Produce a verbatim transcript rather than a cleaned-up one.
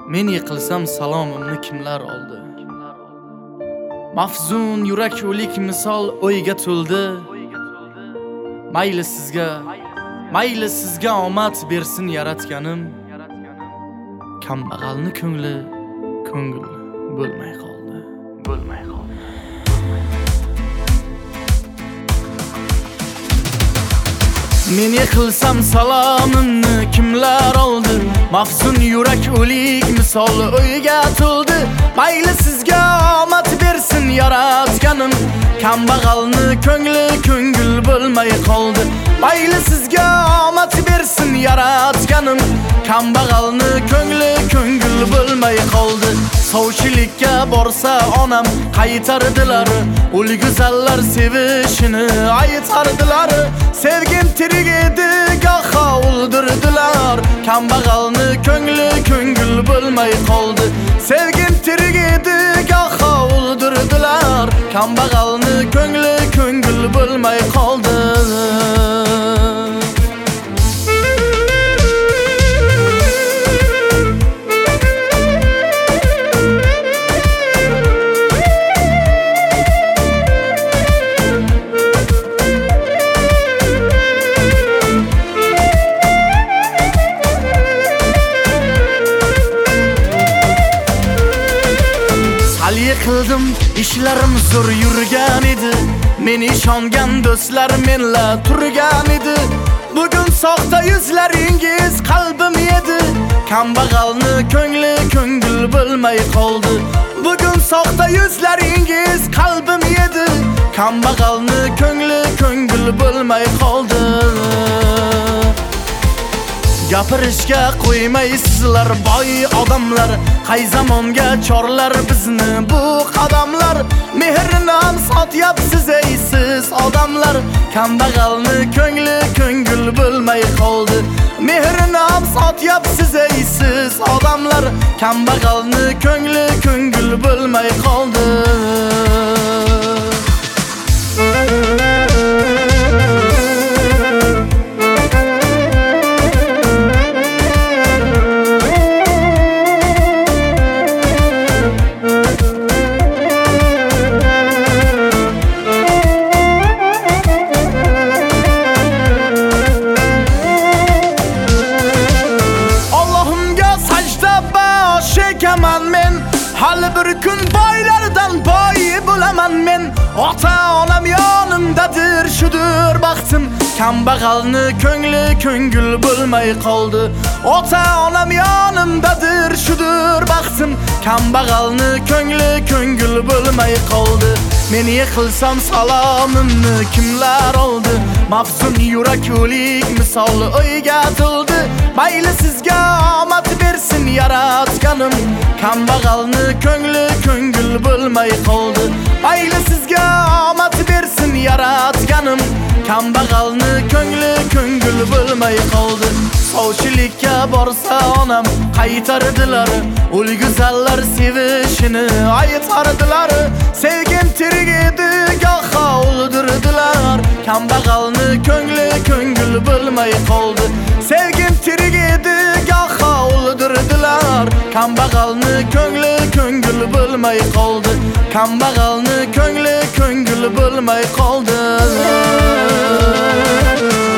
Men yiqilsam salomimni kimlar oldi? Mafzun yurak o'lik misol o'yga to'ldi. Mayli sizga, mayli sizga omad bersin yaratganim. Kambag'alni ko'ngli ko'ngil bo'lmay qoldi, bo'lmay qoldi. Men yiqilsam salomimni kimlar oldi? Mafzun yurak o'lik misol o'yga to'ldi. Mayli sizga omad bersin yaratganim. Kambag'alni ko'ngli ko'ngil bo'lmay qoldi. Mayli sizga omad bersin yaratganim. Kambag'alni ko'ngli ko'ngil bo'lmay qoldi. Sovchilikka borsa onam qaytardilar. Ul go'zallar sevishini aytardilar. Sevgim tirik edi, goho o'ldirdilar. Kambag'alni ko'ngli ko'ngil bo'lmay qoldi. Sevgim tirik edi, goho o'ldirdilar. Kambag'alni ko'ngli ko'ngil bo'lmay qoldi. Yiqildim, ishlarim zo'r yurgan edi. Men ishongan do'stlar menla turgan edi. Bugun soxta yuzlaringiz qalbim yedi. Kambag'alni ko'ngli ko'ngil bo'lmay qoldi. Bugun soxta yuzlaringiz qalbim yedi. Kambag'alni ko'ngli ko'ngil bo'lmay qoldi. Gapirishga qo'ymaysizlar boy odamlar. Qay zamonga chorlar bizni bu qadamlar. Mehrinom sotyapsiz ey siz odamlar. Kambag'alni ko'ngli ko'ngil bo'lmay qoldi. Mehrinom sotyapsiz ey siz odamlar. Kambag'alni ko'ngli ko'ngil bo'lmay qoldi. Men hali bir kun boylardan boy bo'laman men. Ota onam yonimdadir, shudur baxtim. Kambag'alni ko'ngli ko'ngil bo'lmay qoldi. Ota onam yonimdadir, shudur baxtim. Kambag'alni ko'ngli ko'ngil bo'lmay qoldi. Men yiqilsam salomimni kimlar oldi? Mafzun yurak o'lik misol o'yga to'ldi. Mayli sizga omad bersin yaratganim. Kambag'alni ko'ngli ko'ngil bo'lmay qoldi. Mayli sizga omad bersin yaratganim. Kambag'alni ko'ngli ko'ngil bo'lmay qoldi. Sovchilikka borsa onam qaytardilar. Ul go'zallar sevishini aytardilar. Sevgim tirik edi, goho o'ldirdilar. Kambag'alni ko'ngli ko'ngil bo'lmay qoldi. Sevgim tirik edi, goho o'ldirdilar. Kambag'alni ko'ngli ko'ngil bo'lmay qoldi. Kambag'alni ko'ngli ko'ngil bo'lmay qoldi.